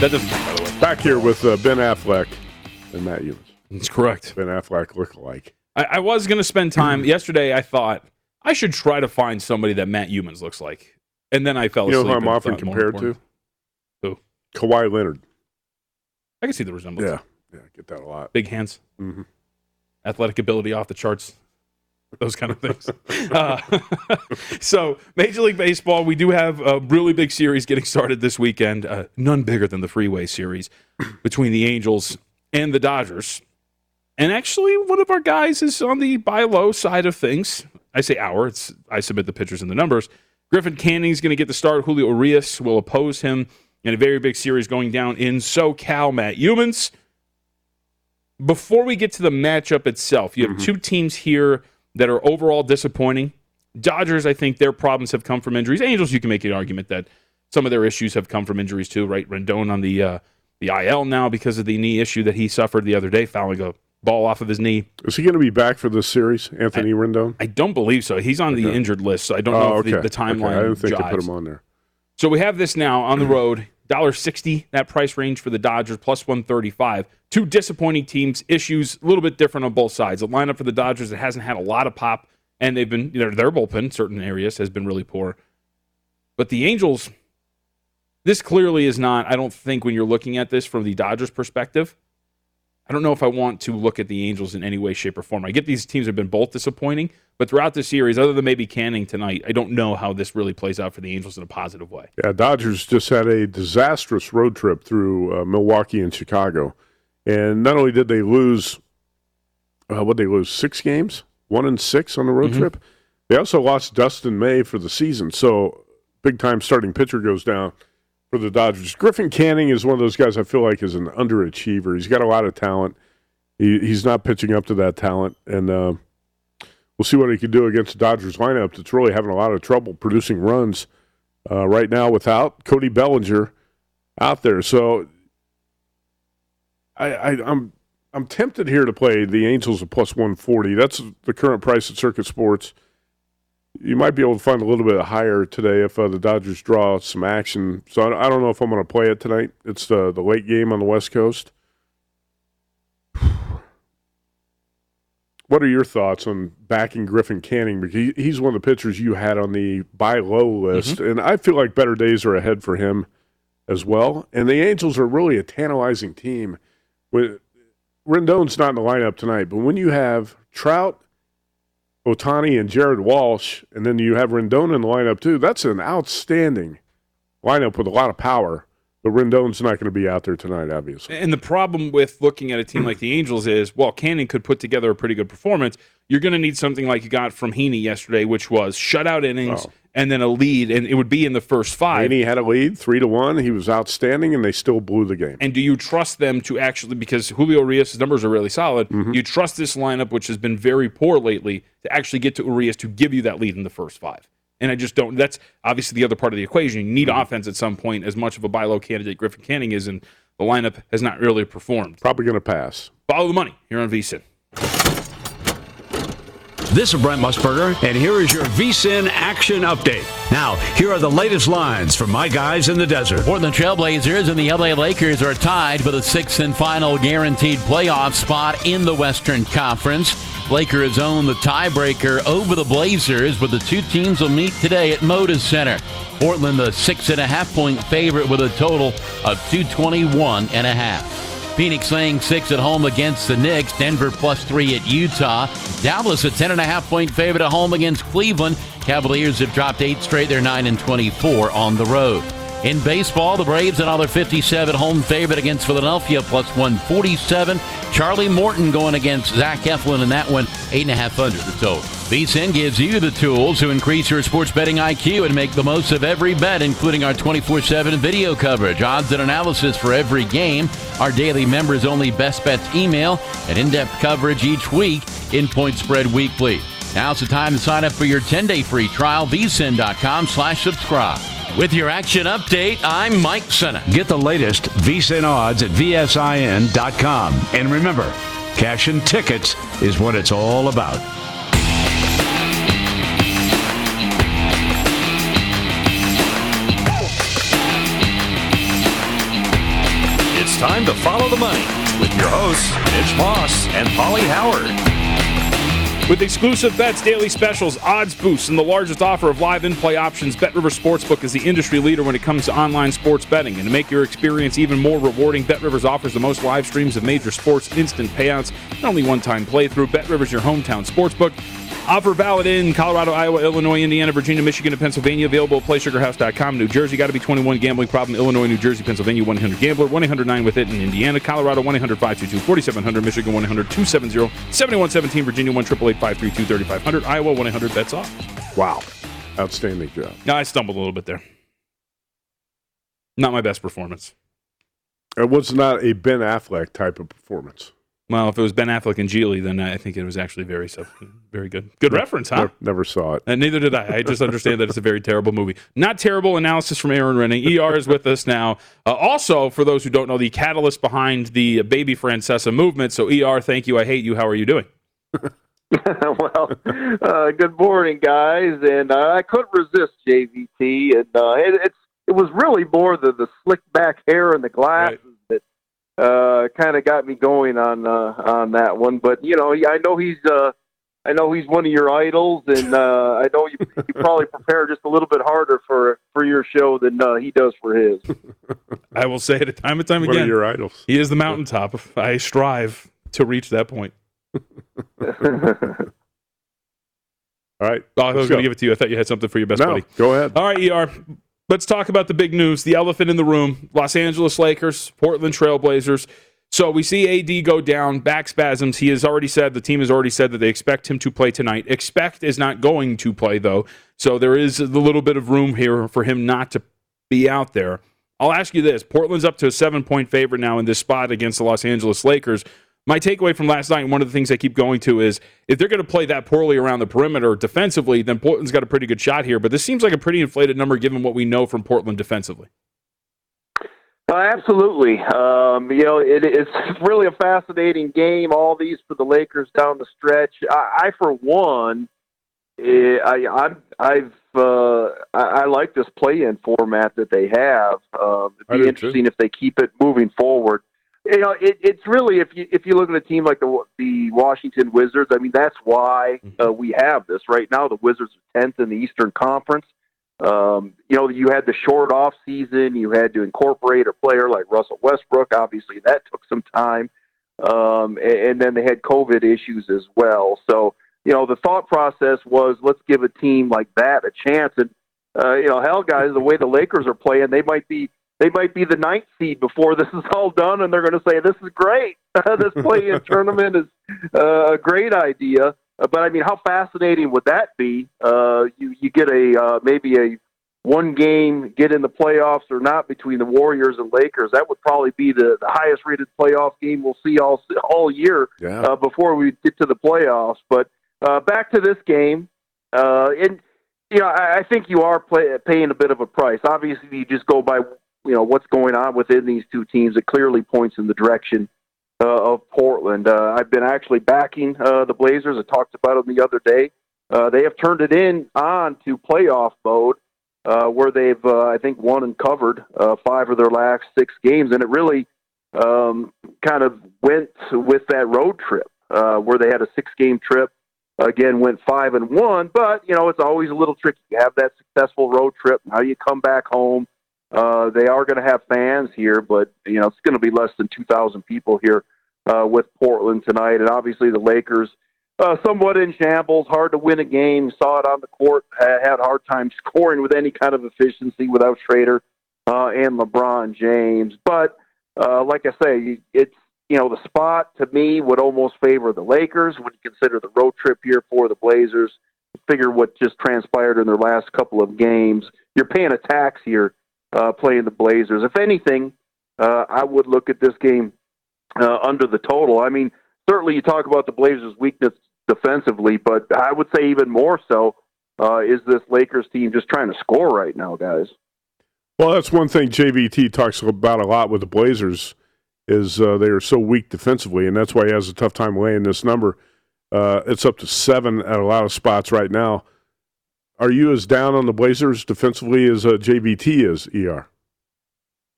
That doesn't count, by the way. Back here with Ben Affleck and Matt Youmans. That's correct. Ben Affleck look-alike. I was going to spend time. Yesterday, I thought I should try to find somebody that Matt Youmans looks like. And then I fell asleep. You know who I'm often compared to? Who? Kawhi Leonard. I can see the resemblance. Yeah, I get that a lot. Big hands. Mm-hmm. Athletic ability off the charts. Those kind of things. So, Major League Baseball, we do have a really big series getting started this weekend. None bigger than the Freeway Series between the Angels and the Dodgers. And actually, one of our guys is on the buy low side of things. I say I submit the pictures and the numbers. Griffin Canning's going to get the start. Julio Urias will oppose him in a very big series going down in SoCal. Matt Youmans. Before we get to the matchup itself, you have two teams here that are overall disappointing. Dodgers, I think their problems have come from injuries. Angels, you can make an argument that some of their issues have come from injuries too, right? Rendon on the IL now because of the knee issue that he suffered the other day, fouling a ball off of his knee. Is he going to be back for this series, Anthony Rendon? I don't believe so. He's on the injured list, so I don't know if the timeline I didn't think jives. they put him on there. So we have this now on the road, $1.60, that price range for the Dodgers, plus 135. Two disappointing teams, issues a little bit different on both sides. The lineup for the Dodgers that hasn't had a lot of pop, and they've been, their bullpen, certain areas, has been really poor. But the Angels, this clearly is not, I don't think when you're looking at this from the Dodgers perspective, I don't know if I want to look at the Angels in any way, shape, or form. I get these teams have been both disappointing, but throughout the series, other than maybe Canning tonight, I don't know how this really plays out for the Angels in a positive way. Yeah, Dodgers just had a disastrous road trip through Milwaukee and Chicago. And not only did they lose, 6 games? 1-6 on the road trip? They also lost Dustin May for the season. So big-time starting pitcher goes down for the Dodgers. Griffin Canning is one of those guys I feel like is an underachiever. He's got a lot of talent. He's not pitching up to that talent. And we'll see what he can do against the Dodgers lineup that's really having a lot of trouble producing runs right now without Cody Bellinger out there. So I'm tempted here to play the Angels at plus 140. That's the current price at Circuit Sports. You might be able to find a little bit higher today if the Dodgers draw some action. So I don't know if I'm going to play it tonight. It's the late game on the West Coast. What are your thoughts on backing Griffin Canning? Because he's one of the pitchers you had on the buy low list, and I feel like better days are ahead for him as well. And the Angels are really a tantalizing team. Rendon's not in the lineup tonight, but when you have Trout, Ohtani, and Jared Walsh, and then you have Rendon in the lineup too, that's an outstanding lineup with a lot of power. But Rendon's not going to be out there tonight, obviously. And the problem with looking at a team like the Angels is, while Canning could put together a pretty good performance, you're going to need something like you got from Heaney yesterday, which was shutout innings and then a lead, and it would be in the first 5. Heaney had a lead, 3-1. He was outstanding, and they still blew the game. And do you trust them to actually, because Julio Urias' numbers are really solid, you trust this lineup, which has been very poor lately, to actually get to Urias to give you that lead in the first 5? And I just don't. That's obviously the other part of the equation. You need offense at some point, as much of a buy low candidate Griffin Canning is, and the lineup has not really performed. Probably going to pass. Follow the money here on VSiN. This is Brent Musburger, and here is your VSiN action update. Now, here are the latest lines from my guys in the desert. Portland Trailblazers and the LA Lakers are tied for the 6th and final guaranteed playoff spot in the Western Conference. Lakers own the tiebreaker over the Blazers, but the two teams will meet today at Moda Center. Portland, the 6.5-point favorite with a total of 221.5. Phoenix laying 6 at home against the Knicks. Denver +3 at Utah. Dallas a 10.5-point favorite at home against Cleveland. Cavaliers have dropped 8 straight. They're 9-24 on the road. In baseball, the Braves another 57 home favorite against Philadelphia +147. Charlie Morton going against Zach Eflin in that one, 8.5 under the total. VSiN gives you the tools to increase your sports betting IQ and make the most of every bet, including our 24/7 video coverage, odds and analysis for every game, our daily members-only best bets email, and in-depth coverage each week in Point Spread Weekly. Now's the time to sign up for your 10-day free trial, vsin.com/subscribe. With your action update, I'm Mike Senna. Get the latest VSiN odds at vsin.com. And remember, cash and tickets is what it's all about. time to follow the money with your hosts, Mitch Moss and Paulie Howard. With exclusive bets, daily specials, odds boosts, and the largest offer of live in-play options, BetRivers Sportsbook is the industry leader when it comes to online sports betting. And to make your experience even more rewarding, BetRivers offers the most live streams of major sports, instant payouts, and only one-time playthrough. BetRivers, your hometown sportsbook. Offer valid in Colorado, Iowa, Illinois, Indiana, Virginia, Michigan, and Pennsylvania. Available at PlaySugarHouse.com. New Jersey, got to be 21. Gambling problem. Illinois, New Jersey, Pennsylvania, 1-800-GAMBLER. 1-800-9-WITH-IT in Indiana. Colorado, 1-800-522-4700. Michigan, 1-800-270-7117. Virginia, 1-888-532-3500. Iowa, 1-800-BETS-OFF. Wow. Outstanding job. No, I stumbled a little bit there. Not my best performance. It was not a Ben Affleck type of performance. Well, if it was Ben Affleck and Geely, then I think it was actually very good. Good reference, huh? Never saw it. And neither did I. I just understand that it's a very terrible movie. Not terrible analysis from Aaron Renning. ER is with us now. Also, for those who don't know, the catalyst behind the Baby Francesa movement. So, ER, thank you. I hate you. How are you doing? Well, good morning, guys. And I couldn't resist JVT. And it was really more the slick back hair and the glasses that kind of got me going on that one. But I know he's one of your idols, and I know you probably prepare just a little bit harder for your show than he does for his. I will say it time and time again. One of your idols. He is the mountaintop. I strive to reach that point. All right. Oh, I was going to give it to you. I thought you had something for your best buddy. Go ahead. All right, ER. Let's talk about the big news, the elephant in the room, Los Angeles Lakers, Portland Trailblazers. So we see AD go down, back spasms. The team has already said that they expect him to play tonight. Expect is not going to play, though. So there is a little bit of room here for him not to be out there. I'll ask you this. Portland's up to a 7-point favorite now in this spot against the Los Angeles Lakers. My takeaway from last night, and one of the things I keep going to is, if they're going to play that poorly around the perimeter defensively, then Portland's got a pretty good shot here. But this seems like a pretty inflated number given what we know from Portland defensively. Absolutely. It's really a fascinating game, all these for the Lakers down the stretch. I for one, I like this play-in format that they have. It'd be interesting if they keep it moving forward. It's really, if you look at a team like the Washington Wizards, I mean, that's why we have this. Right now, the Wizards are 10th in the Eastern Conference. You had the short off season. You had to incorporate a player like Russell Westbrook. Obviously, that took some time. And then they had COVID issues as well. So, the thought process was, let's give a team like that a chance. And, hell, guys, the way the Lakers are playing, they might be the 9th seed before this is all done, and they're going to say, this is great. This play-in tournament is a great idea. But, I mean, how fascinating would that be? You get maybe a one-game get in the playoffs or not between the Warriors and Lakers. That would probably be the highest-rated playoff game we'll see all year before we get to the playoffs. But back to this game, I think you are paying a bit of a price. Obviously, you just go by what's going on within these two teams. It clearly points in the direction of Portland. I've been actually backing the Blazers. I talked about them the other day. They have turned it on to playoff mode, where they've, I think, won and covered 5 of their last 6 games. And it really kind of went with that road trip, where they had a 6-game trip. Again, went 5-1. But, it's always a little tricky. You have that successful road trip. Now you come back home. They are going to have fans here, but it's going to be less than 2,000 people here with Portland tonight. And obviously the Lakers, somewhat in shambles, hard to win a game. Saw it on the court, had a hard time scoring with any kind of efficiency without Schrader and LeBron James. But like I say, it's the spot to me would almost favor the Lakers when you consider the road trip here for the Blazers. Figure what just transpired in their last couple of games. You're paying a tax here. Playing the Blazers. If anything, I would look at this game under the total. I mean, certainly you talk about the Blazers' weakness defensively, but I would say even more so is this Lakers team just trying to score right now, guys. Well, that's one thing JVT talks about a lot with the Blazers is they are so weak defensively, and that's why he has a tough time laying this number. It's up to 7 at a lot of spots right now. Are you as down on the Blazers defensively as JVT is, ER?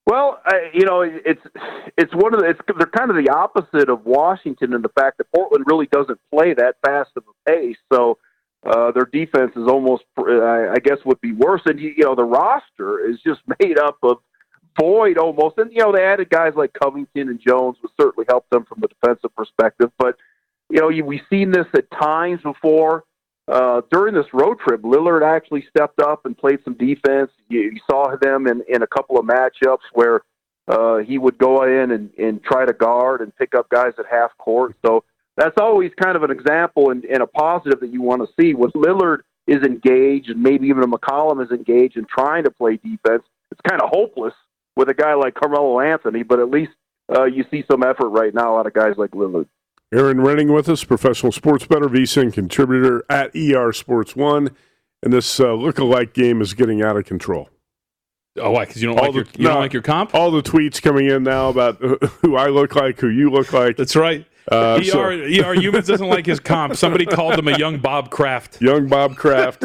Well, it's one of they're kind of the opposite of Washington in the fact that Portland really doesn't play that fast of a pace. So their defense is almost, I guess, would be worse. And the roster is just made up of void almost. And they added guys like Covington and Jones, which certainly helped them from a defensive perspective. But we've seen this at times before. During this road trip, Lillard actually stepped up and played some defense. You saw them in a couple of matchups where he would go in and try to guard and pick up guys at half court. So that's always kind of an example and a positive that you want to see. When Lillard is engaged and maybe even a McCollum is engaged and trying to play defense, it's kind of hopeless with a guy like Carmelo Anthony, but at least you see some effort right now out of guys like Lillard. Aaron Renning with us, professional sports bettor, VSiN contributor at ER Sports One, and this look-alike game is getting out of control. Oh, why? Because you don't like your comp? All the tweets coming in now about who I look like, who you look like. That's right. ER Humans doesn't like his comp. Somebody called him a young Bob Kraft. Young Bob Kraft.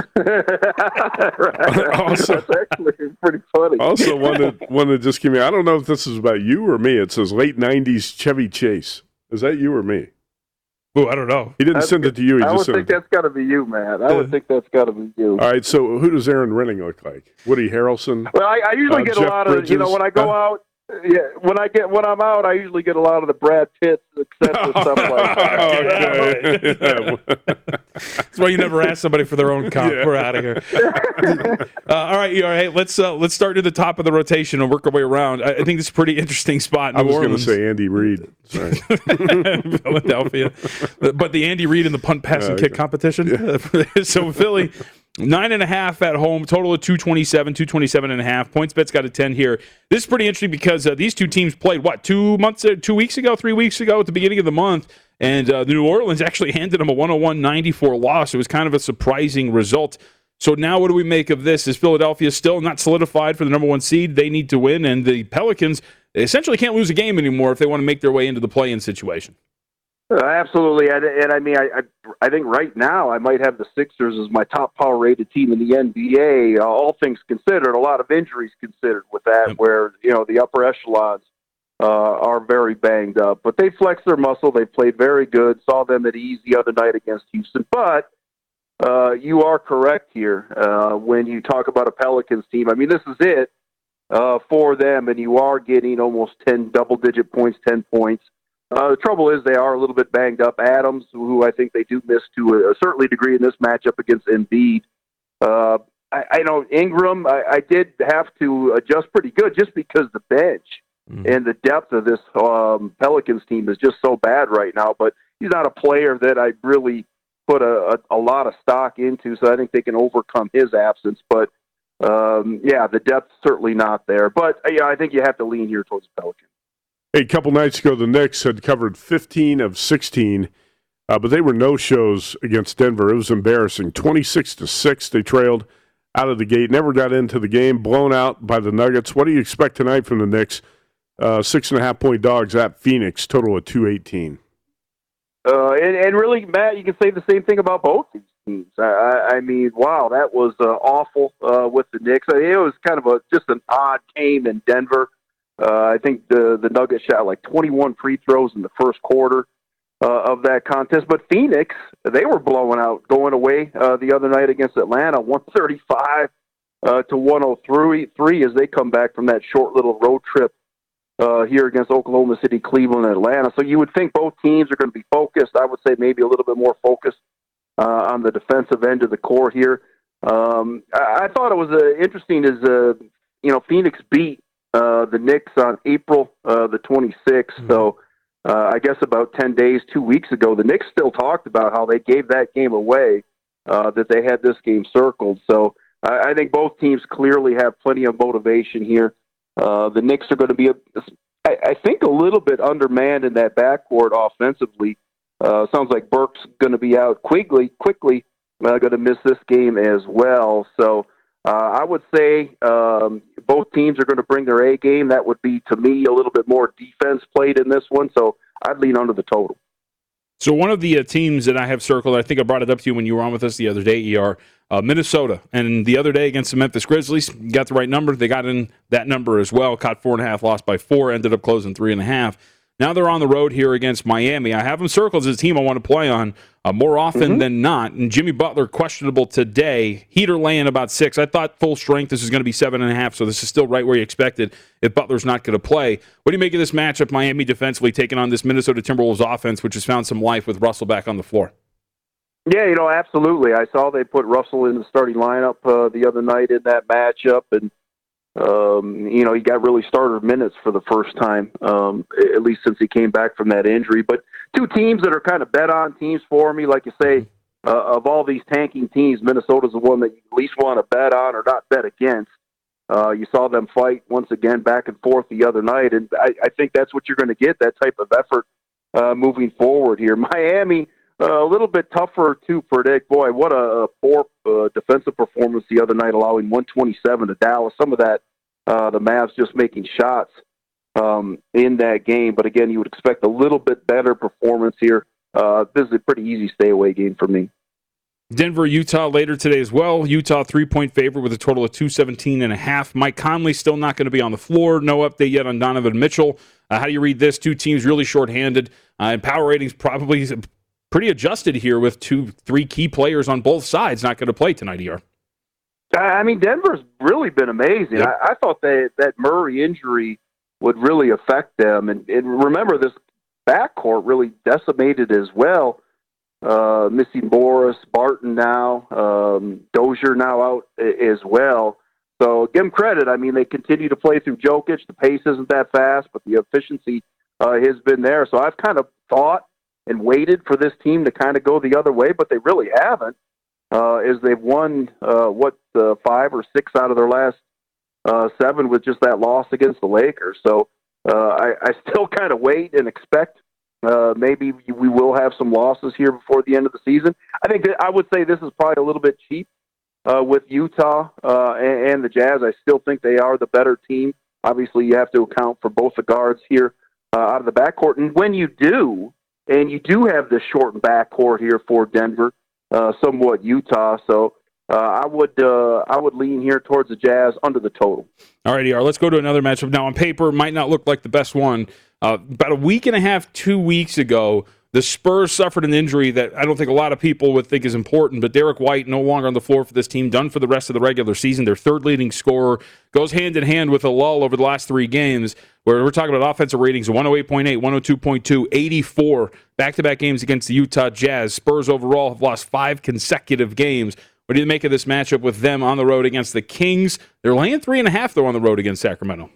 Also, that's actually pretty funny. Also, one that just came in. I don't know if this is about you or me. It says late 90s Chevy Chase. Is that you or me? Oh, I don't know. He didn't send it to you. I would think that's got to be you, man. I would think that's got to be you. All right, so who does Aaron Renning look like? Woody Harrelson? Well, I usually get a lot Bridges? of, when I go out, when I'm out, I usually get a lot of the Brad Pitts, excessive stuff like that. That's why you never ask somebody for their own comp. Yeah. We're out of here. All right. Hey, let's start at the top of the rotation and work our way around. I think this is a pretty interesting spot in New Orleans. I was going to say Andy Reid. Sorry. Philadelphia. But the Andy Reid and the punt, pass, and kick competition. Yeah. So Philly, 9.5 at home, total of 227.5. PointsBet's got a 10 here. This is pretty interesting because these two teams played, 3 weeks ago at the beginning of the month, and New Orleans actually handed them a 101-94 loss. It was kind of a surprising result. So now what do we make of this? Is Philadelphia still not solidified for the number 1 seed? They need to win, and the Pelicans essentially can't lose a game anymore if they want to make their way into the play-in situation. Absolutely, and I mean, I think right now I might have the Sixers as my top power-rated team in the NBA. All things considered, a lot of injuries considered with that, where the upper echelons are very banged up. But they flexed their muscle. They played very good. Saw them at ease the other night against Houston. But you are correct here when you talk about a Pelicans team. I mean, this is it for them, and you are getting almost 10 double-digit points, 10 points. The trouble is they are a little bit banged up. Adams, who I think they do miss to a certain degree in this matchup against Embiid. I know Ingram, I did have to adjust pretty good just because the bench and the depth of this Pelicans team is just so bad right now. But he's not a player that I really put a lot of stock into, so I think they can overcome his absence. But, the depth's certainly not there. But, I think you have to lean here towards the Pelicans. A couple nights ago, the Knicks had covered 15 of 16, but they were no-shows against Denver. It was embarrassing. 26-6, they trailed out of the gate, never got into the game, blown out by the Nuggets. What do you expect tonight from the Knicks? 6.5-point dogs at Phoenix, total of 218. And really, Matt, you can say the same thing about both these teams. I mean, wow, that was awful with the Knicks. It was kind of just an odd game in Denver. I think the Nuggets shot like 21 free throws in the first quarter of that contest. But Phoenix, they were blowing out, going away the other night against Atlanta, 135 to 103 as they come back from that short little road trip here against Oklahoma City, Cleveland, and Atlanta. So you would think both teams are going to be focused. I would say maybe a little bit more focused on the defensive end of the court here. I thought it was interesting as Phoenix beat the Knicks on April the 26th. So I guess about 10 days, 2 weeks ago, the Knicks still talked about how they gave that game away, that they had this game circled. So I think both teams clearly have plenty of motivation here. The Knicks are going to be, I think, a little bit undermanned in that backcourt offensively. Sounds like Burke's going to be out quickly, going to miss this game as well. So I would say both teams are going to bring their A game. That would be, to me, a little bit more defense played in this one. So I'd lean under the total. So one of the teams that I have circled, I think I brought it up to you when you were on with us the other day, ER, Minnesota. And the other day against the Memphis Grizzlies, got the right number. They got in that number as well. Caught 4.5, lost by 4, ended up closing 3.5. Now they're on the road here against Miami. I have them circled as a team I want to play on more often than not. And Jimmy Butler questionable today. Heater laying about 6. I thought full strength this is going to be 7.5, so this is still right where you expected if Butler's not going to play. What do you make of this matchup, Miami defensively taking on this Minnesota Timberwolves offense, which has found some life with Russell back on the floor? Yeah, absolutely. I saw they put Russell in the starting lineup the other night in that matchup, and he got really starter minutes for the first time, at least since he came back from that injury. But two teams that are kind of bet-on teams for me, like you say, of all these tanking teams, Minnesota's the one that you at least want to bet on or not bet against. You saw them fight once again back and forth the other night, and I think that's what you're going to get, that type of effort moving forward here. Miami, a little bit tougher to predict. Boy, what a poor defensive performance the other night, allowing 127 to Dallas. Some of that, the Mavs just making shots in that game. But again, you would expect a little bit better performance here. This is a pretty easy stay-away game for me. Denver, Utah later today as well. Utah 3-point favorite with a total of 217.5. Mike Conley still not going to be on the floor. No update yet on Donovan Mitchell. How do you read this? Two teams really shorthanded. And power ratings probably pretty adjusted here with 2-3 key players on both sides not going to play tonight, ER. I mean, Denver's really been amazing. Yep. I thought that Murray injury would really affect them. And remember, this backcourt really decimated as well. Missing Boris, Barton now, Dozier now out as well. So give them credit. I mean, they continue to play through Jokic. The pace isn't that fast, but the efficiency has been there. So I've kind of thought and waited for this team to kind of go the other way, but they really haven't. As they've won 5 or 6 out of their last 7 with just that loss against the Lakers. So I still kind of wait and expect maybe we will have some losses here before the end of the season. I think that I would say this is probably a little bit cheap with Utah and the Jazz. I still think they are the better team. Obviously, you have to account for both the guards here out of the backcourt. And when you do, and you do have this shortened backcourt here for Denver, somewhat Utah. So I would lean here towards the Jazz under the total. All right, ER, let's go to another matchup. Now, on paper, might not look like the best one. About a week and a half, 2 weeks ago, the Spurs suffered an injury that I don't think a lot of people would think is important, but Derek White no longer on the floor for this team, done for the rest of the regular season. Their third leading scorer goes hand in hand with a lull over the last 3 games, where we're talking about offensive ratings of 108.8, 102.2, 84, back-to-back games against the Utah Jazz. Spurs overall have lost 5 consecutive games. What do you make of this matchup with them on the road against the Kings? They're laying 3.5, though, on the road against Sacramento.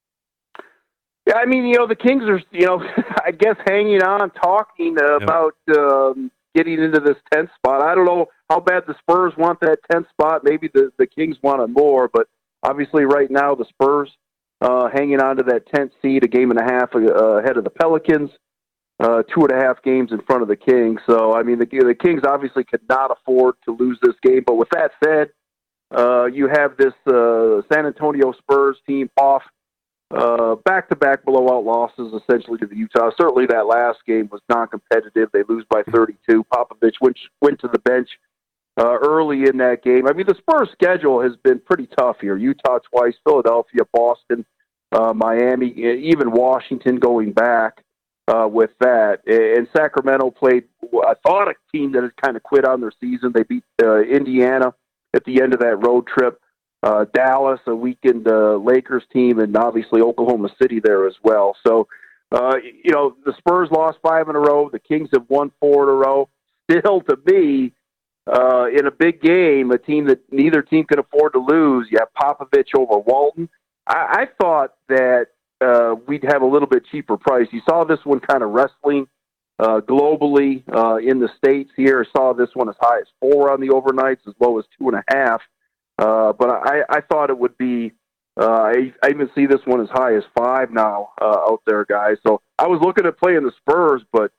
Yeah, I mean, the Kings are, I guess hanging on, talking about getting into this 10th spot. I don't know how bad the Spurs want that 10th spot. Maybe the Kings want it more, but obviously right now the Spurs hanging on to that 10th seed, a game and a half ahead of the Pelicans, 2.5 games in front of the Kings. So, I mean, the Kings obviously could not afford to lose this game. But with that said, you have this San Antonio Spurs team off back-to-back blowout losses essentially to the Utah. Certainly that last game was non-competitive. They lose by 32. Popovich went to the bench early in that game. I mean, the Spurs schedule has been pretty tough here. Utah twice, Philadelphia, Boston, Miami, even Washington going back with that. And Sacramento played, I thought, a team that had kind of quit on their season. They beat Indiana at the end of that road trip. Dallas, a weakened Lakers team, and obviously Oklahoma City there as well. So, the Spurs lost 5 in a row. The Kings have won 4 in a row. Still, to me, in a big game, a team that neither team can afford to lose, you have Popovich over Walton. I thought that we'd have a little bit cheaper price. You saw this one kind of wrestling globally in the States here. I saw this one as high as 4 on the overnights, as low as 2.5. But I thought it would be, I even see this one as high as 5 now out there, guys. So I was looking at playing the Spurs, but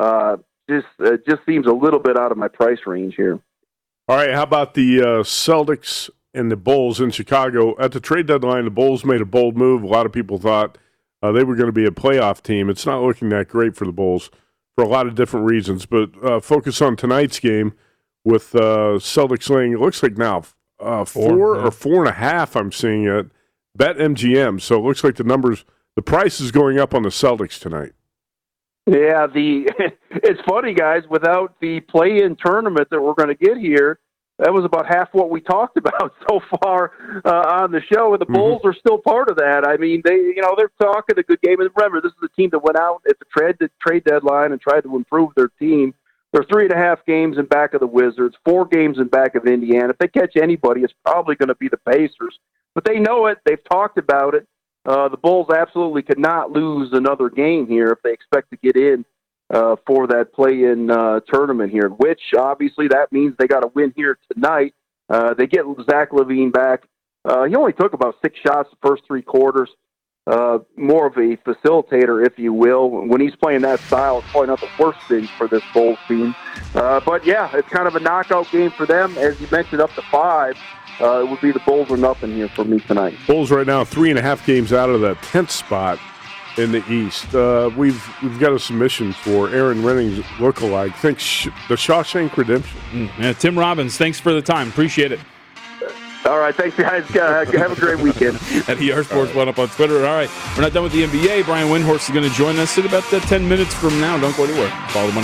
it just seems a little bit out of my price range here. All right, how about the Celtics and the Bulls in Chicago? At the trade deadline, the Bulls made a bold move. A lot of people thought they were going to be a playoff team. It's not looking that great for the Bulls. for a lot of different reasons. But focus on tonight's game with Celtics laying, it looks like now 4 or 4.5 I'm seeing at BetMGM. So it looks like the price is going up on the Celtics tonight. Yeah, it's funny, guys, without the play-in tournament that we're going to get here, that was about half what we talked about so far on the show, and the Bulls are still part of that. I mean, they're talking a good game. And remember, this is a team that went out at the trade deadline and tried to improve their team. They're 3.5 games in back of the Wizards, 4 games in back of Indiana. If they catch anybody, it's probably going to be the Pacers. But they know it. They've talked about it. The Bulls absolutely could not lose another game here if they expect to get in for that play-in tournament here, which obviously that means they got to win here tonight. They get Zach LaVine back. He only took about 6 shots the first 3 quarters. More of a facilitator, if you will. When he's playing that style, it's probably not the worst thing for this Bulls team. But yeah, it's kind of a knockout game for them. As you mentioned, up to 5. It would be the Bulls or nothing here for me tonight. Bulls right now 3.5 games out of that 10th spot in the East. We've got a submission for Aaron Renning's lookalike. Thanks, the Shawshank Redemption. Yeah, Tim Robbins, thanks for the time. Appreciate it. All right, thanks, guys. Have a great weekend. At ER Sports One up on Twitter. All right, we're not done with the NBA. Brian Windhorst is going to join us in about 10 minutes from now. Don't go anywhere. Follow the money.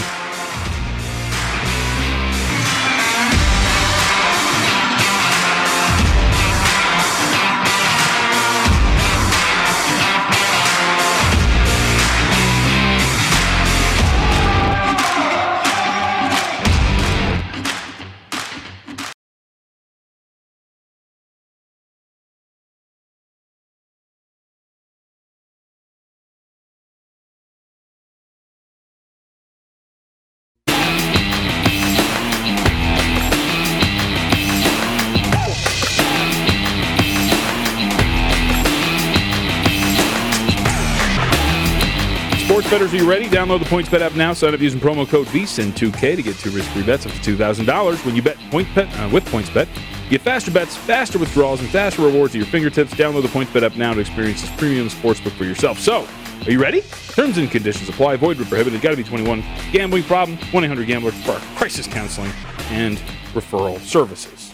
Sports bettors, are you ready? Download the PointsBet app now. Sign up using promo code VSIN2K to get 2 risk-free bets up to $2,000 when you bet with PointsBet. Get faster bets, faster withdrawals, and faster rewards at your fingertips. Download the PointsBet app now to experience this premium sportsbook for yourself. So, are you ready? Terms and conditions apply. Void where prohibited. Got to be 21. Gambling problem? 1-800-GAMBLER for crisis counseling and referral services.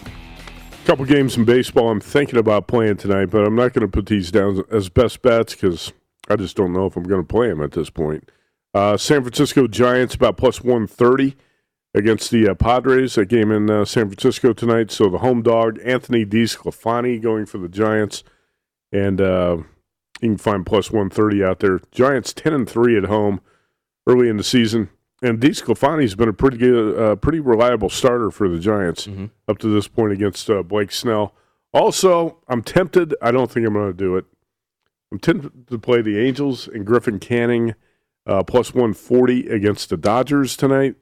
A couple games in baseball I'm thinking about playing tonight, but I'm not going to put these down as best bets because I just don't know if I'm going to play them at this point. San Francisco Giants about plus 130 against the Padres. That game in San Francisco tonight. So the home dog, Anthony DeSclafani, going for the Giants. And you can find plus 130 out there. Giants 10-3 at home early in the season. And DeSclafani's been a pretty reliable starter for the Giants up to this point against Blake Snell. Also, I'm tempted. I don't think I'm going to do it. I'm tempted to play the Angels and Griffin Canning plus 140 against the Dodgers tonight.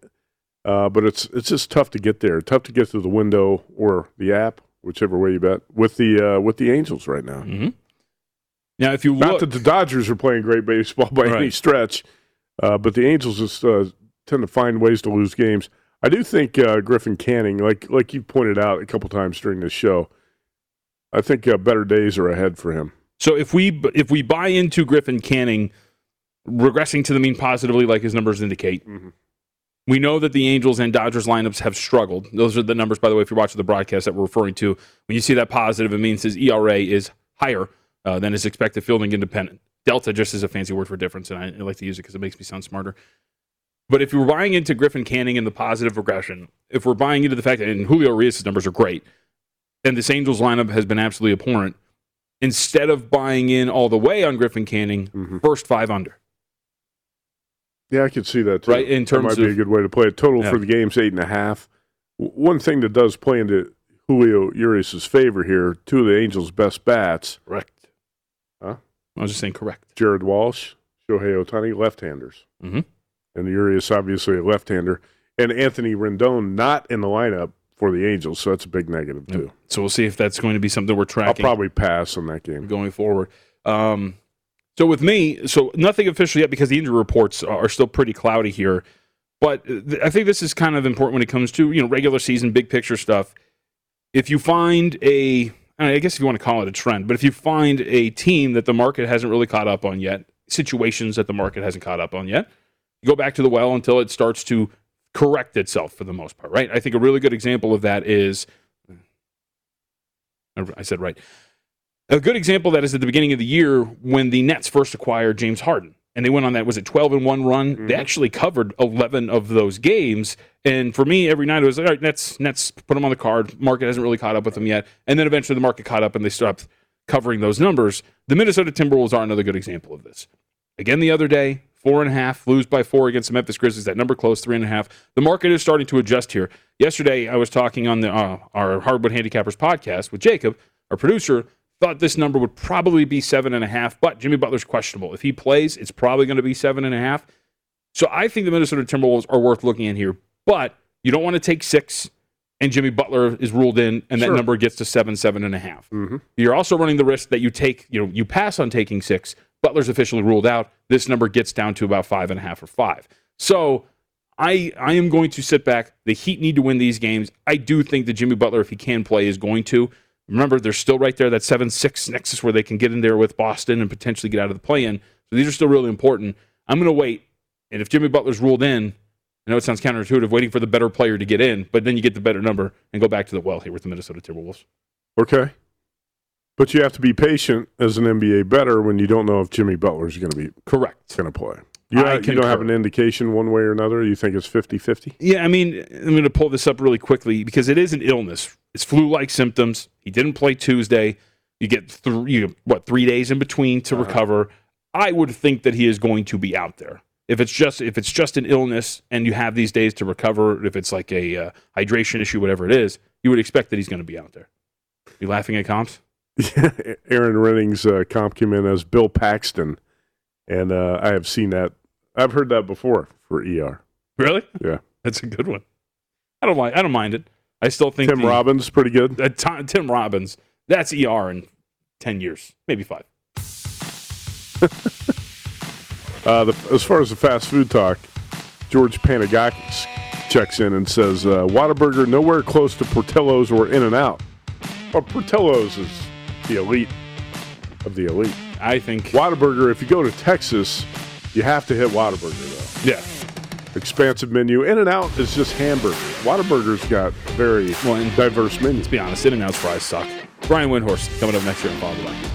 But it's just tough to get there. Tough to get to the window or the app, whichever way you bet, with the Angels right now. Mm-hmm. Now, if you not that the Dodgers are playing great baseball by any stretch, but the Angels just tend to find ways to lose games. I do think Griffin Canning, like you pointed out a couple times during this show, I think better days are ahead for him. So if we buy into Griffin Canning regressing to the mean positively, like his numbers indicate, we know that the Angels and Dodgers lineups have struggled. Those are the numbers, by the way, if you're watching the broadcast that we're referring to. When you see that positive, it means his ERA is higher than his expected fielding independent. Delta just is a fancy word for difference, and I like to use it because it makes me sound smarter. But if you're buying into Griffin Canning and the positive regression, if we're buying into the fact that and Julio Urias' numbers are great, and this Angels lineup has been absolutely abhorrent, instead of buying in all the way on Griffin Canning, first 5 under. Yeah, I could see that too. Right, in terms that might be a good way to play it. Total for the game's 8.5. One thing that does play into Julio Urias' favor here, 2 of the Angels' best bats. Correct. Huh? I was just saying correct. Jared Walsh, Shohei Ohtani, left-handers. And Urias, obviously, a left-hander. And Anthony Rendon not in the lineup for the Angels, so that's a big negative, too. Yep. So we'll see if that's going to be something we're tracking. I'll probably pass on that game. Going forward. So with me, nothing official yet because the injury reports are still pretty cloudy here. But I think this is kind of important when it comes to regular season, big picture stuff. If you find I guess if you want to call it a trend, but if you find a team that the market hasn't really caught up on yet, situations that the market hasn't caught up on yet, you go back to the well until it starts to correct itself for the most part, right? I think a really good example of that is, I said right. A good example of that is at the beginning of the year when the Nets first acquired James Harden. And they went on that, was it 12-1 run? Mm-hmm. They actually covered 11 of those games. And for me, every night it was like, all right, Nets put them on the card. Market hasn't really caught up with them yet. And then eventually the market caught up and they stopped covering those numbers. The Minnesota Timberwolves are another good example of this. Again, the other day, 4.5, lose by 4 against the Memphis Grizzlies. That number close, 3.5. The market is starting to adjust here. Yesterday, I was talking on our Hardwood Handicappers podcast with Jacob, our producer. Thought this number would probably be 7.5, but Jimmy Butler's questionable. If he plays, it's probably going to be 7.5. So I think the Minnesota Timberwolves are worth looking at here, but you don't want to take 6 and Jimmy Butler is ruled in and that number gets to 7.5. Mm-hmm. You're also running the risk that you pass on taking 6. Butler's officially ruled out. This number gets down to about 5.5 or 5. So I am going to sit back. The Heat need to win these games. I do think that Jimmy Butler, if he can play, is going to. Remember, they're still right there, that 7-6 nexus where they can get in there with Boston and potentially get out of the play-in. So these are still really important. I'm going to wait. And if Jimmy Butler's ruled in, I know it sounds counterintuitive, waiting for the better player to get in, but then you get the better number and go back to the well here with the Minnesota Timberwolves. Okay. But you have to be patient as an NBA bettor when you don't know if Jimmy Butler's going to be correct going to play. You don't have an indication one way or another? You think it's 50-50? Yeah, I mean, I'm going to pull this up really quickly because it is an illness. It's flu-like symptoms. He didn't play Tuesday. You get 3 days in between to recover. I would think that he is going to be out there. If it's just an illness and you have these days to recover, if it's like a hydration issue, whatever it is, you would expect that he's going to be out there. You laughing at comps? Yeah, Aaron Renning's comp came in as Bill Paxton, and I have seen that. I've heard that before for ER. Really? Yeah, that's a good one. I don't mind it. I still think Tim Robbins pretty good. Tim Robbins, that's ER in 10 years, maybe 5. As far as the fast food talk, George Panagakis checks in and says, Whataburger nowhere close to Portillo's or In-N-Out. Well, Portillo's is the elite of the elite. I think Whataburger, if you go to Texas, you have to hit Whataburger, though. Yeah. Expansive menu. In-N-Out is just hamburgers. Whataburger's got very diverse menus. Let's be honest, In-N-Out's fries suck. Brian Windhorst coming up next year on Follow the Line.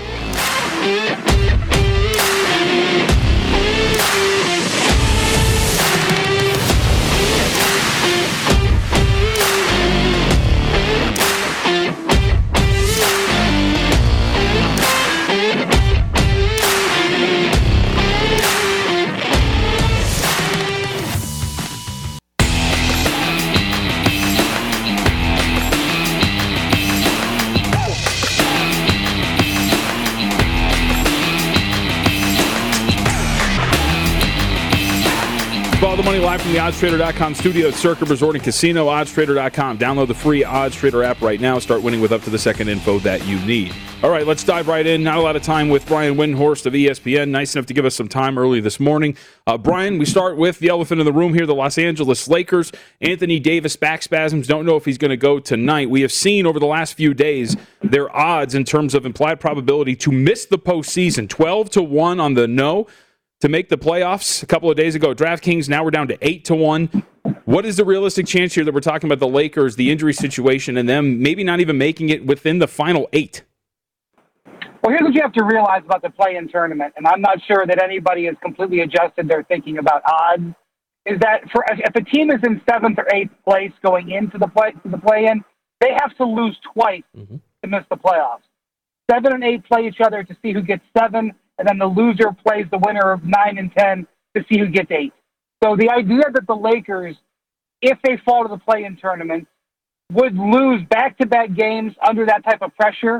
Follow the money live from the OddsTrader.com studio at Circuit Resort and Casino. OddsTrader.com. Download the free OddsTrader app right now. Start winning with up to the second info that you need. All right, let's dive right in. Not a lot of time with Brian Windhorst of ESPN. Nice enough to give us some time early this morning. Brian, we start with the elephant in the room here, the Los Angeles Lakers. Anthony Davis, back spasms. Don't know if he's going to go tonight. We have seen over the last few days their odds in terms of implied probability to miss the postseason. 12-1 on the no to make the playoffs a couple of days ago. DraftKings, now we're down to 8-1. What is the realistic chance here that we're talking about the Lakers, the injury situation, and them maybe not even making it within the final 8? Well, here's what you have to realize about the play-in tournament, and I'm not sure that anybody has completely adjusted their thinking about odds, is that if a team is in 7th or 8th place going into the play-in, they have to lose twice to miss the playoffs. 7 and 8 play each other to see who gets 7, and then the loser plays the winner of 9 and 10 to see who gets 8. So the idea that the Lakers, if they fall to the play-in tournament, would lose back-to-back games under that type of pressure,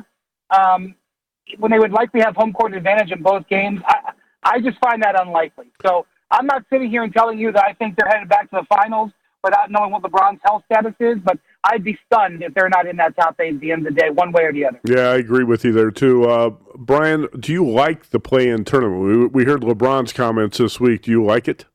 when they would likely have home court advantage in both games, I just find that unlikely. So I'm not sitting here and telling you that I think they're headed back to the finals without knowing what LeBron's health status is, but I'd be stunned if they're not in that top 8 at the end of the day, one way or the other. Yeah, I agree with you there, too. Brian, do you like the play-in tournament? We heard LeBron's comments this week. Do you like it?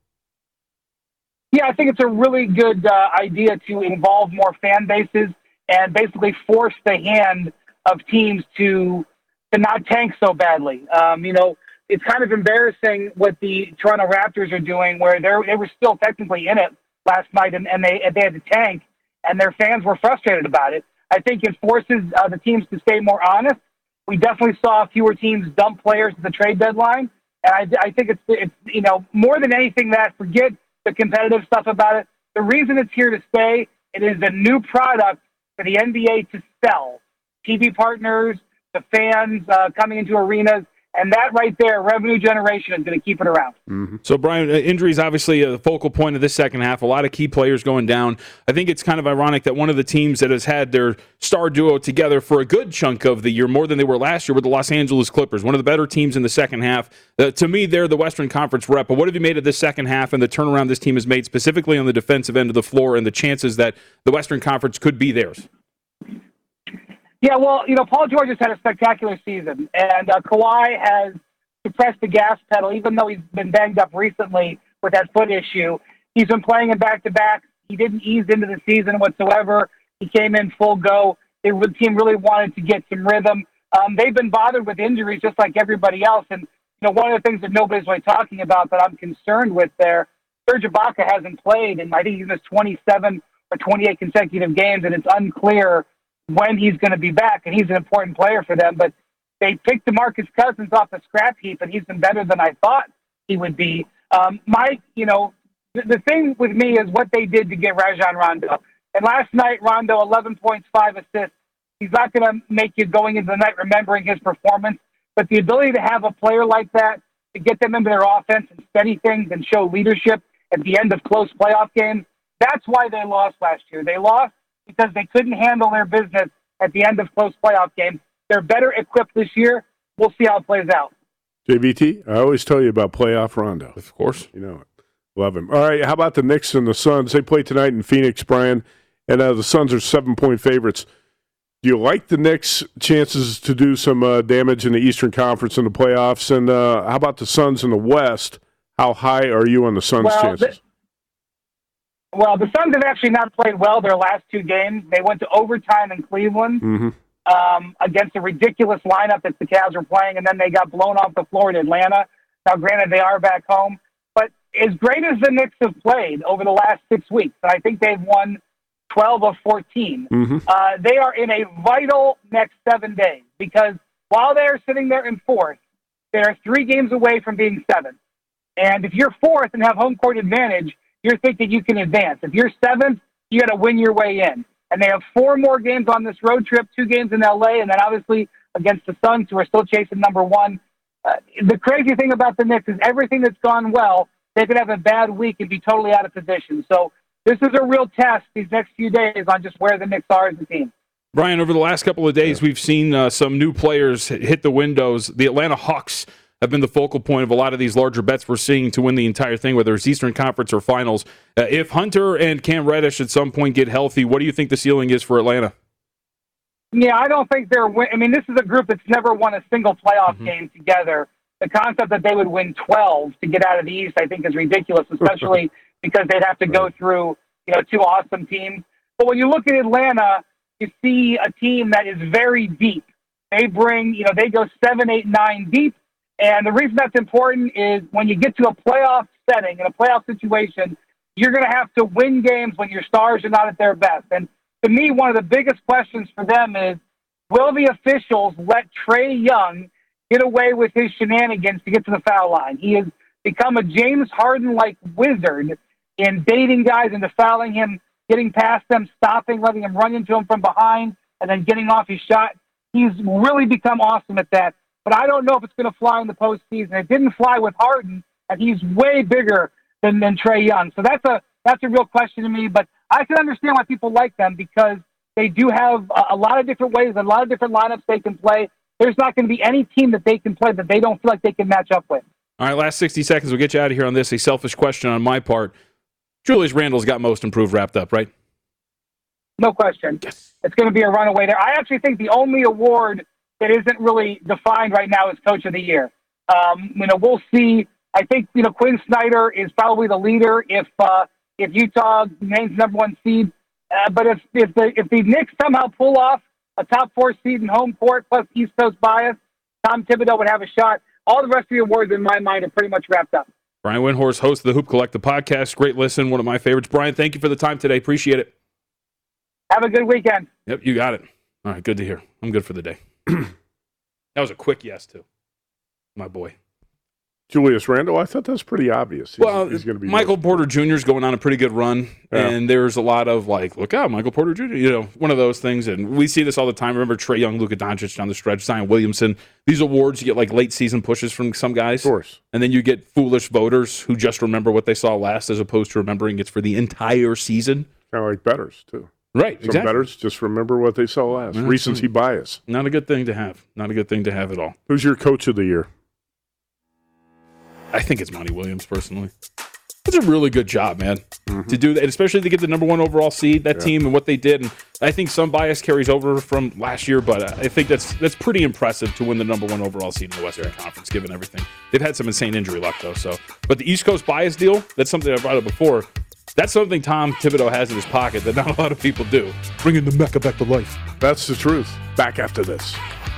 Yeah, I think it's a really good idea to involve more fan bases and basically force the hand of teams to not tank so badly. it's kind of embarrassing what the Toronto Raptors are doing, where they were still technically in it last night, and they had to tank, and their fans were frustrated about it. I think it forces the teams to stay more honest. We definitely saw fewer teams dump players at the trade deadline, and I think it's more than anything that, forget the competitive stuff about it. The reason it's here to stay, it is a new product for the NBA to sell. TV partners, the fans coming into arenas, and that right there, revenue generation, is going to keep it around. Mm-hmm. So, Brian, injuries obviously a focal point of this second half. A lot of key players going down. I think it's kind of ironic that one of the teams that has had their star duo together for a good chunk of the year, more than they were last year, were the Los Angeles Clippers, one of the better teams in the second half. To me, they're the Western Conference rep. But what have you made of this second half and the turnaround this team has made, specifically on the defensive end of the floor, and the chances that the Western Conference could be theirs? Yeah, well, Paul George has had a spectacular season, and Kawhi has suppressed the gas pedal, even though he's been banged up recently with that foot issue. He's been playing in back-to-back. He didn't ease into the season whatsoever. He came in full go. The team really wanted to get some rhythm. They've been bothered with injuries just like everybody else, and one of the things that nobody's really talking about that I'm concerned with there, Serge Ibaka hasn't played in, I think, he's missed 27 or 28 consecutive games, and it's unclear when he's going to be back, and he's an important player for them. But they picked DeMarcus Cousins off the scrap heap, and he's been better than I thought he would be. The thing with me is what they did to get Rajon Rondo. And last night, Rondo, 11 points, 5 assists. He's not going to make you going into the night remembering his performance, but the ability to have a player like that, to get them into their offense and steady things and show leadership at the end of close playoff games, that's why they lost last year. They lost because they couldn't handle their business at the end of close playoff games. They're better equipped this year. We'll see how it plays out. JVT, I always tell you about playoff Rondo. Of course. You know it. Love him. All right, how about the Knicks and the Suns? They play tonight in Phoenix, Brian, and the Suns are 7-point favorites. Do you like the Knicks' chances to do some damage in the Eastern Conference in the playoffs? And how about the Suns in the West? How high are you on the Suns' chances? The Suns have actually not played well their last two games. They went to overtime in Cleveland against a ridiculous lineup that the Cavs were playing, and then they got blown off the floor in Atlanta. Now, granted, they are back home. But as great as the Knicks have played over the last 6 weeks, and I think they've won 12 of 14, they are in a vital next 7 days, because while they're sitting there in fourth, they're 3 games away from being seventh. And if you're fourth and have home court advantage, you're thinking you can advance. If you're seventh, you got to win your way in. And they have 4 more games on this road trip, 2 games in L.A., and then obviously against the Suns, who are still chasing number one. The crazy thing about the Knicks is everything that's gone well, they could have a bad week and be totally out of position. So this is a real test these next few days on just where the Knicks are as a team. Brian, over the last couple of days, we've seen some new players hit the windows. The Atlanta Hawks have been the focal point of a lot of these larger bets we're seeing to win the entire thing, whether it's Eastern Conference or Finals. If Hunter and Cam Reddish at some point get healthy, what do you think the ceiling is for Atlanta? Yeah, I don't think this is a group that's never won a single playoff game together. The concept that they would win 12 to get out of the East, I think, is ridiculous, especially because they'd have to go through, 2 awesome teams. But when you look at Atlanta, you see a team that is very deep. They bring, they go 7, 8, 9 deep. And the reason that's important is when you get to a playoff setting, in a playoff situation, you're going to have to win games when your stars are not at their best. And to me, one of the biggest questions for them is, will the officials let Trae Young get away with his shenanigans to get to the foul line? He has become a James Harden-like wizard in baiting guys into fouling him, getting past them, stopping, letting him run into him from behind, and then getting off his shot. He's really become awesome at that. But I don't know if it's going to fly in the postseason. It didn't fly with Harden, and he's way bigger than Trae Young. So that's a real question to me. But I can understand why people like them, because they do have a lot of different ways, a lot of different lineups they can play. There's not going to be any team that they can play that they don't feel like they can match up with. All right, last 60 seconds. We'll get you out of here on this. A selfish question on my part. Julius Randle's got most improved wrapped up, right? No question. Yes. It's going to be a runaway there. I actually think the only award that isn't really defined right now is Coach of the Year. We'll see. I think, Quinn Snyder is probably the leader if Utah remains number 1 seed. But if the Knicks somehow pull off a top 4 seed in home court plus East Coast bias, Tom Thibodeau would have a shot. all the rest of the awards in my mind are pretty much wrapped up. Brian Windhorst, host of the Hoop Collective podcast. Great listen, one of my favorites. Brian, thank you for the time today. Appreciate it. Have a good weekend. Yep, you got it. All right, good to hear. I'm good for the day. That was a quick yes, too. My boy. Julius Randle, I thought that was pretty obvious. He's going to be Michael Porter Jr. is going on a pretty good run, and there's a lot of like, look out, Michael Porter Jr., one of those things, and we see this all the time. Remember Trae Young, Luka Doncic down the stretch, Zion Williamson. These awards, you get like late season pushes from some guys. Of course. And then you get foolish voters who just remember what they saw last as opposed to remembering it's for the entire season. Kind of like bettors, too. Right, Some exactly. bettors just remember what they saw last. Recency bias. Not a good thing to have. Not a good thing to have at all. Who's your coach of the year? I think it's Monty Williams, personally. It's a really good job, man, to do that, especially to get the number one overall seed, that team and what they did. And I think some bias carries over from last year, but I think that's pretty impressive to win the number one overall seed in the Western Conference, given everything. They've had some insane injury luck, though. But the East Coast bias deal, that's something I brought up before. That's something Tom Thibodeau has in his pocket that not a lot of people do. Bringing the Mecca back to life. That's the truth. Back after this.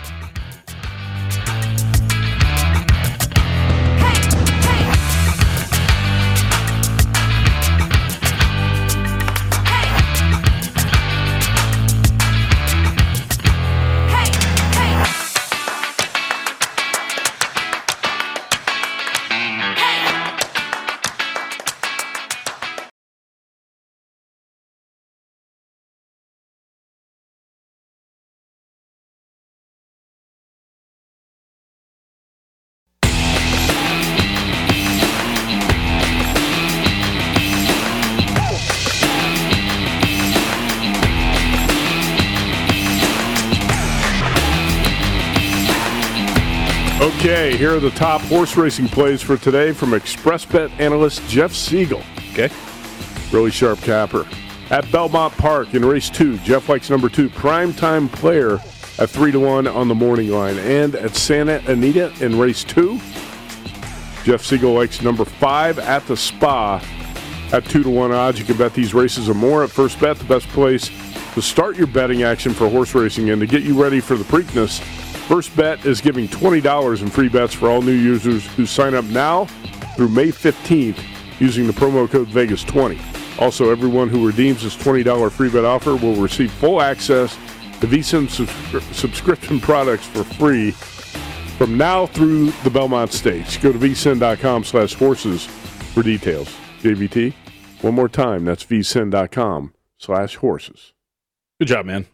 Okay, here are the top horse racing plays for today from ExpressBet analyst Jeff Siegel. Okay. Really sharp capper. At Belmont Park in race 2, Jeff likes number 2, Primetime Player at 3-1 on the morning line. And at Santa Anita in race 2, Jeff Siegel likes number 5 at the Spa at 2-1 odds. You can bet these races and more at First Bet, the best place to start your betting action for horse racing. And to get you ready for the Preakness, First Bet is giving $20 in free bets for all new users who sign up now through May 15th using the promo code Vegas20. Also, everyone who redeems this $20 free bet offer will receive full access to VSiN subscription products for free from now through the Belmont Stakes. Go to vsin.com/horses for details. JVT, one more time, that's vsin.com/horses. Good job, man.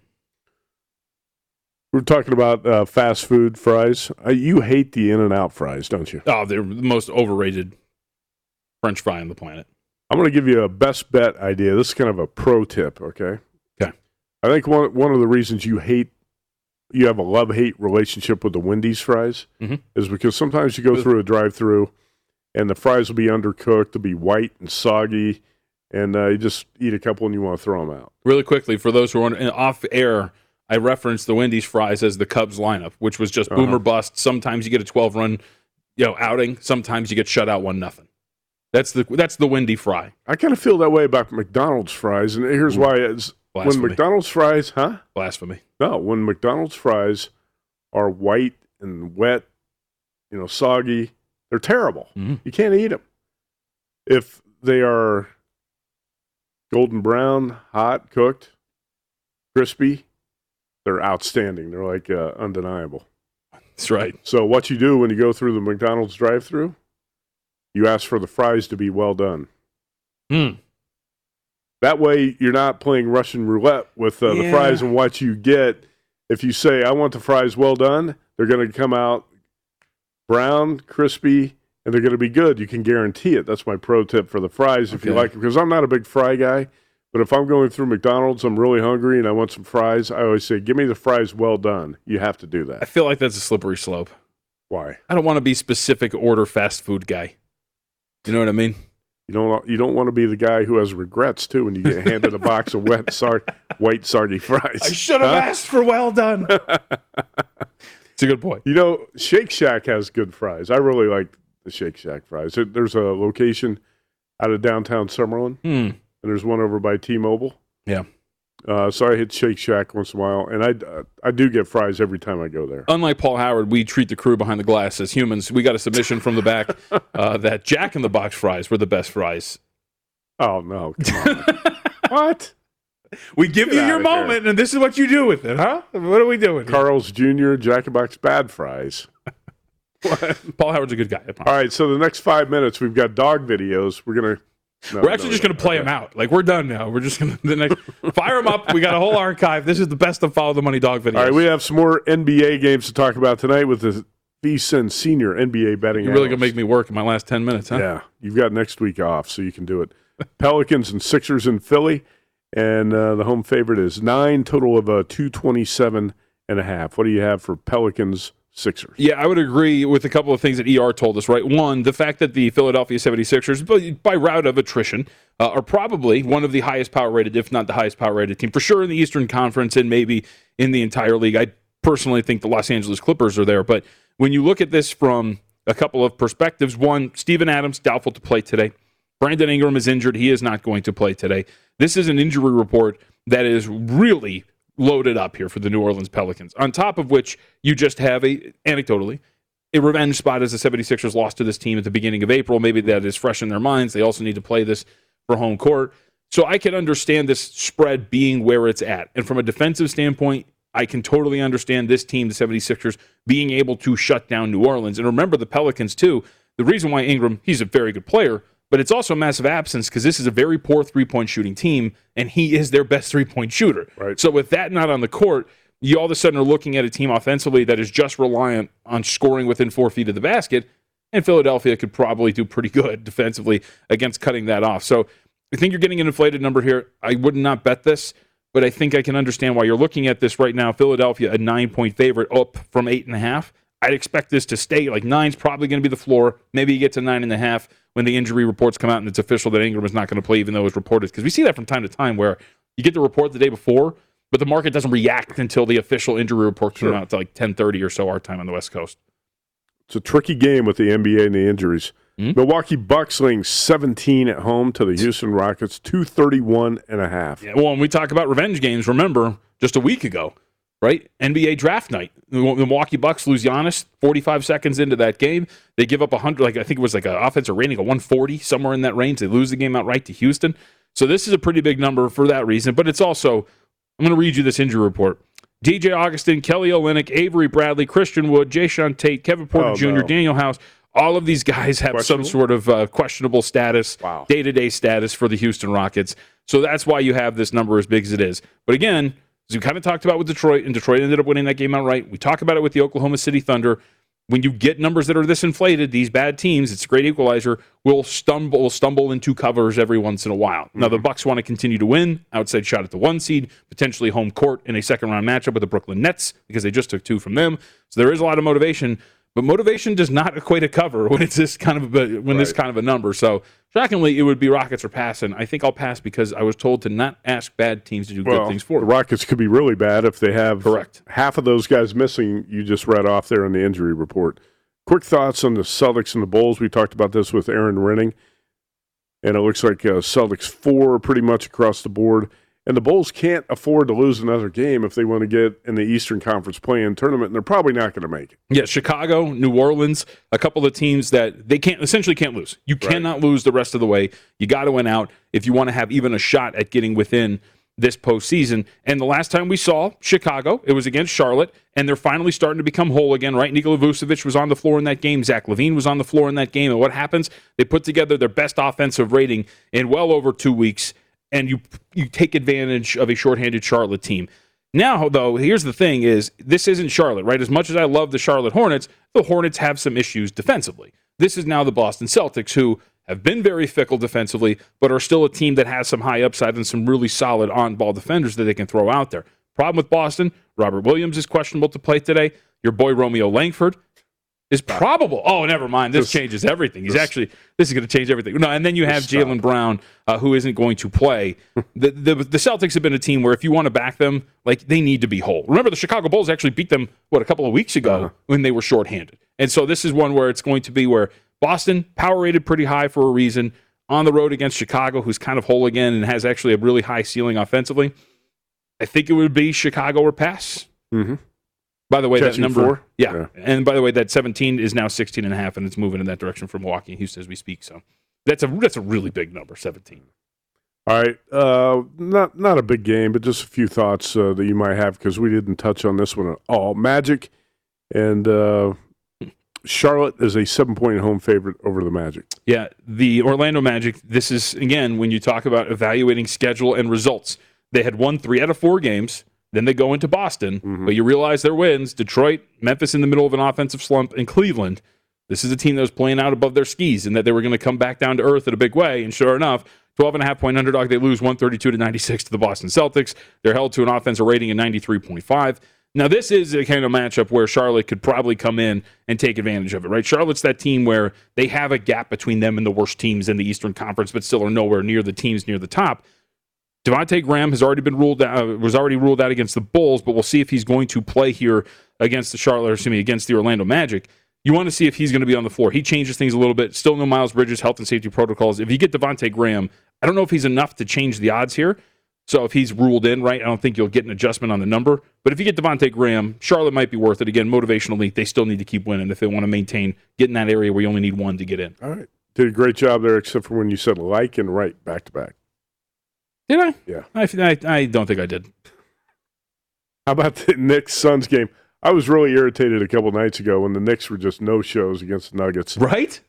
We're talking about fast food fries. You hate the In-N-Out fries, don't you? Oh, they're the most overrated French fry on the planet. I'm going to give you a best bet idea. This is kind of a pro tip, okay? Okay. I think one of the reasons you have a love-hate relationship with the Wendy's fries is because sometimes you go through a drive-thru and the fries will be undercooked, they'll be white and soggy, and you just eat a couple and you want to throw them out. Really quickly, for those who are off air, I referenced the Wendy's fries as the Cubs lineup, which was just boom or bust. Sometimes you get a 12-run, outing. Sometimes you get shut out 1-0. That's the Wendy fry. I kind of feel that way about McDonald's fries, and here's why: it's when McDonald's fries, blasphemy. No, when McDonald's fries are white and wet, soggy, they're terrible. You can't eat them. If they are golden brown, hot, cooked, crispy, they're outstanding. They're like undeniable. That's right. So what you do when you go through the McDonald's drive-thru, you ask for the fries to be well done. That way you're not playing Russian roulette with the fries and what you get. If you say, I want the fries well done, they're going to come out brown, crispy, and they're going to be good. You can guarantee it. That's my pro tip for the fries if you like it. Because I'm not a big fry guy. But if I'm going through McDonald's, I'm really hungry, and I want some fries, I always say, give me the fries well done. You have to do that. I feel like that's a slippery slope. Why? I don't want to be specific order fast food guy. You know what I mean? You don't want to be the guy who has regrets, too, when you get handed a box of white, soggy fries. I should have asked for well done. It's a good point. Shake Shack has good fries. I really like the Shake Shack fries. There's a location out of downtown Summerlin. And there's one over by T-Mobile. Yeah. So I hit Shake Shack once in a while, and I do get fries every time I go there. Unlike Paul Howard, we treat the crew behind the glass as humans. We got a submission from the back that Jack in the Box fries were the best fries. Oh, no. Come on. What? We give you your moment, and this is what you do with it, huh? What are we doing? Carl's Jr., Jack in the Box bad fries. Paul Howard's a good guy. All right, so the next 5 minutes, we've got dog videos. We're actually just going to play them out. Like, we're done now. We're just going to fire them up. We got a whole archive. This is the best of Follow the Money dog videos. All right, we have some more NBA games to talk about tonight with the VSiN Senior NBA betting. You're really going to make me work in my last 10 minutes, huh? Yeah, you've got next week off, so you can do it. Pelicans and Sixers in Philly, and the home favorite is 9, total of 227.5. What do you have for Pelicans, Sixers? Yeah, I would agree with a couple of things that ER told us, right? One, the fact that the Philadelphia 76ers, by route of attrition, are probably one of the highest power-rated, if not the highest power-rated team, for sure in the Eastern Conference and maybe in the entire league. I personally think the Los Angeles Clippers are there. But when you look at this from a couple of perspectives, one, Steven Adams, doubtful to play today. Brandon Ingram is injured. He is not going to play today. This is an injury report that is really loaded up here for the New Orleans Pelicans, on top of which you just have, anecdotally, a revenge spot as the 76ers lost to this team at the beginning of April. Maybe that is fresh in their minds. They also need to play this for home court. So I can understand this spread being where it's at. And from a defensive standpoint, I can totally understand this team, the 76ers, being able to shut down New Orleans. And remember the Pelicans, too. The reason why Ingram, he's a very good player, but it's also a massive absence because this is a very poor three-point shooting team, and he is their best three-point shooter. Right. So with that not on the court, you all of a sudden are looking at a team offensively that is just reliant on scoring within 4 feet of the basket, and Philadelphia could probably do pretty good defensively against cutting that off. So I think you're getting an inflated number here. I would not bet this, but I think I can understand why you're looking at this right now. Philadelphia, a 9-point favorite, up from 8.5. I'd expect this to stay. Like 9's probably going to be the floor. Maybe you get to 9.5 when the injury reports come out and it's official that Ingram is not going to play, even though it's reported. Because we see that from time to time where you get the report the day before, but the market doesn't react until the official injury report comes out to like 10:30 or so our time on the West Coast. It's a tricky game with the NBA and the injuries. Milwaukee Bucks laying 17 at home to the Houston Rockets, 231.5. Yeah, well, when we talk about revenge games, remember just a week ago, right? NBA draft night. The Milwaukee Bucks lose Giannis 45 seconds into that game. They give up 100, I think it was like an offensive rating of 140, somewhere in that range. They lose the game outright to Houston. So this is a pretty big number for that reason. But it's also, I'm going to read you this injury report. DJ Augustin, Kelly Olynyk, Avery Bradley, Christian Wood, Jayshawn Tate, Kevin Porter Jr., Daniel House. All of these guys have some sort of questionable status, day-to-day status for the Houston Rockets. So that's why you have this number as big as it is. But again, as we kind of talked about with Detroit, and Detroit ended up winning that game outright. We talk about it with the Oklahoma City Thunder. When you get numbers that are this inflated, these bad teams, it's a great equalizer, will stumble into covers every once in a while. Now, the Bucks want to continue to win, outside shot at the 1 seed, potentially home court in a second-round matchup with the Brooklyn Nets because they just took 2 from them. So there is a lot of motivation. But motivation does not equate a cover when it's this kind of this kind of a number. So shockingly, it would be Rockets or pass, and I think I'll pass because I was told to not ask bad teams to do good things for the them. Rockets could be really bad if they have half of those guys missing. You just read off there in the injury report. Quick thoughts on the Celtics and the Bulls. We talked about this with Aaron Renning, and it looks like Celtics 4 pretty much across the board. And the Bulls can't afford to lose another game if they want to get in the Eastern Conference play-in tournament, and they're probably not going to make it. Yeah, Chicago, New Orleans, a couple of teams that they essentially can't lose. You cannot lose the rest of the way. You got to win out if you want to have even a shot at getting within this postseason. And the last time we saw Chicago, it was against Charlotte, and they're finally starting to become whole again, right? Nikola Vucevic was on the floor in that game. Zach LaVine was on the floor in that game. And what happens? They put together their best offensive rating in well over 2 weeks. And you take advantage of a shorthanded Charlotte team. Now, though, here's the thing is, this isn't Charlotte, right? As much as I love the Charlotte Hornets, the Hornets have some issues defensively. This is now the Boston Celtics, who have been very fickle defensively, but are still a team that has some high upside and some really solid on-ball defenders that they can throw out there. Problem with Boston, Robert Williams is questionable to play today. Your boy Romeo Langford is probable. Oh, never mind. This changes everything. This is going to change everything. No, and then you have Jaylen Brown, who isn't going to play. The Celtics have been a team where if you want to back them, like they need to be whole. Remember, the Chicago Bulls actually beat them, a couple of weeks ago when they were shorthanded. And so this is one where it's going to be where Boston, power rated pretty high for a reason, on the road against Chicago, who's kind of whole again and has actually a really high ceiling offensively. I think it would be Chicago or pass. Mm-hmm. By the way, Catching that number, 4? yeah. And by the way, that 17 is now 16.5, and it's moving in that direction for Milwaukee and Houston as we speak. So that's a really big number, 17. All right, not a big game, but just a few thoughts that you might have because we didn't touch on this one at all. Magic and Charlotte is a 7-point home favorite over the Magic. Yeah, the Orlando Magic, this is, again, when you talk about evaluating schedule and results. They had won 3 out of 4 games. Then they go into Boston, but you realize their wins, Detroit, Memphis in the middle of an offensive slump, and Cleveland. This is a team that was playing out above their skis and that they were going to come back down to earth in a big way. And sure enough, 12.5-point underdog, they lose 132-96 to the Boston Celtics. They're held to an offensive rating of 93.5. Now, this is a kind of matchup where Charlotte could probably come in and take advantage of it, right? Charlotte's that team where they have a gap between them and the worst teams in the Eastern Conference, but still are nowhere near the teams near the top. Devontae Graham was already ruled out against the Bulls, but we'll see if he's going to play here against the Orlando Magic. You want to see if he's going to be on the floor. He changes things a little bit. Still no Miles Bridges, health and safety protocols. If you get Devontae Graham, I don't know if he's enough to change the odds here. So if he's ruled in, right, I don't think you'll get an adjustment on the number. But if you get Devontae Graham, Charlotte might be worth it. Again, motivationally, they still need to keep winning if they want to maintain, get in that area where you only need one to get in. All right. Did a great job there, except for when you said like and right back-to-back. Did I? Yeah. I don't think I did. How about the Knicks-Suns game? I was really irritated a couple nights ago when the Knicks were just no-shows against the Nuggets. Right?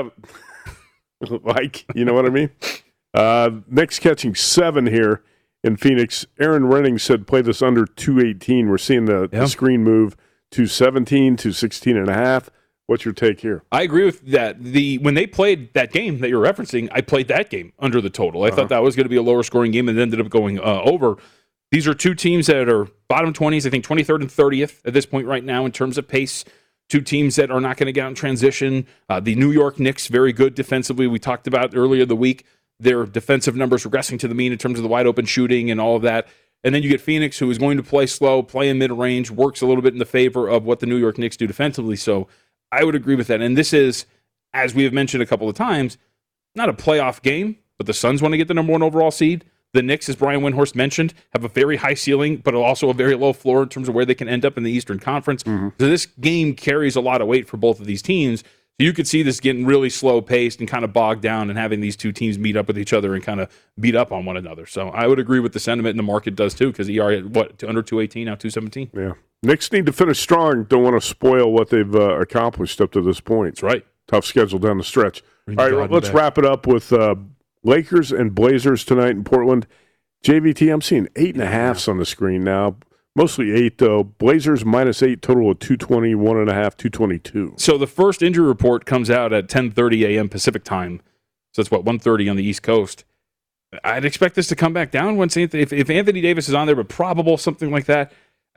You know what I mean? Knicks catching 7 here in Phoenix. Aaron Renning said play this under 218. We're seeing the screen move to 17 to 16.5. What's your take here? I agree with that. When they played that game that you're referencing, I played that game under the total. I thought that was going to be a lower scoring game and it ended up going over. These are two teams that are bottom 20s, I think 23rd and 30th at this point right now in terms of pace. Two teams that are not going to get out in transition. The New York Knicks, very good defensively. We talked about earlier the week, their defensive numbers regressing to the mean in terms of the wide open shooting and all of that. And then you get Phoenix, who is going to play slow, play in mid-range, works a little bit in the favor of what the New York Knicks do defensively. So I would agree with that. And this is, as we have mentioned a couple of times, not a playoff game, but the Suns want to get the number 1 overall seed. The Knicks, as Brian Windhorst mentioned, have a very high ceiling, but also a very low floor in terms of where they can end up in the Eastern Conference. So this game carries a lot of weight for both of these teams. So you could see this getting really slow-paced and kind of bogged down and having these two teams meet up with each other and kind of beat up on one another. So I would agree with the sentiment, and the market does too, because ERA, under 218, now 217? Yeah. Knicks need to finish strong. Don't want to spoil what they've accomplished up to this point. That's right. Tough schedule down the stretch. All right, let's wrap it up with Lakers and Blazers tonight in Portland. JVT, I'm seeing 8.5s on the screen now. Mostly 8, though. Blazers -8, total of 220, 1.5, 222. So the first injury report comes out at 10:30 a.m. Pacific time. So that's 1:30 on the East Coast. I'd expect this to come back down once if Anthony Davis is on there, but probable, something like that.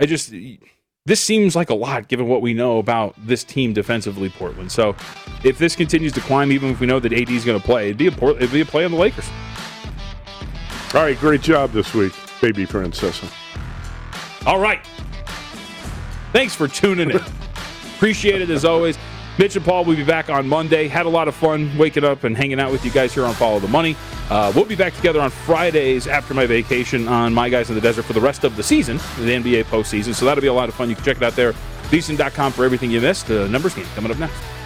This seems like a lot given what we know about this team defensively, Portland. So if this continues to climb, even if we know that AD is going to play, it'd be a play on the Lakers. All right, great job this week, baby Francesa. All right. Thanks for tuning in. Appreciate it as always. Mitch and Paul will be back on Monday. Had a lot of fun waking up and hanging out with you guys here on Follow the Money. We'll be back together on Fridays after my vacation on My Guys in the Desert for the rest of the season, the NBA postseason. So that'll be a lot of fun. You can check it out there, VSiN.com for everything you missed. The numbers game coming up next.